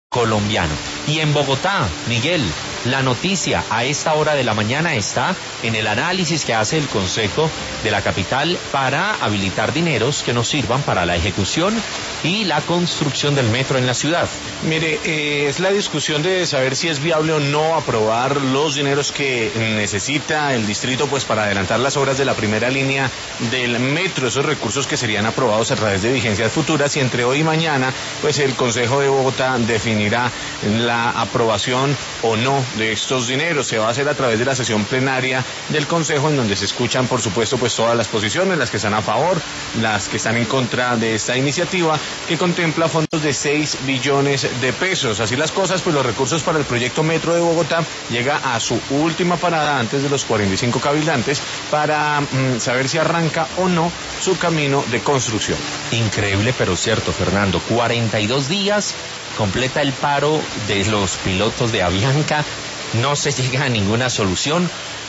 colombiano. Y en Bogotá, Miguel, la noticia a esta hora de la mañana está en el análisis que hace el Consejo de la capital para habilitar dineros que nos sirvan para la ejecución y la construcción del metro en la ciudad. Mire, es la discusión de saber si es viable o no aprobar los dineros que necesita el distrito pues para adelantar las obras de la primera línea del metro, esos recursos que serían aprobados a través de vigencias futuras, y entre hoy y mañana pues el Consejo de Bogotá definirá la aprobación o no de estos dineros. Se va a hacer a través de la sesión plenaria del Consejo, en donde se escuchan por supuesto pues todas las posiciones, las que están a favor, las que están en contra de esta iniciativa que contempla fondos de 6 billones de pesos. Así las cosas, pues los recursos para el proyecto Metro de Bogotá llega a su última parada antes de los 45 cabildantes para saber si arranca o no su camino de construcción. Increíble pero cierto, Fernando. 42 días completa el paro de los pilotos de Avianca, no se llega a ninguna solución.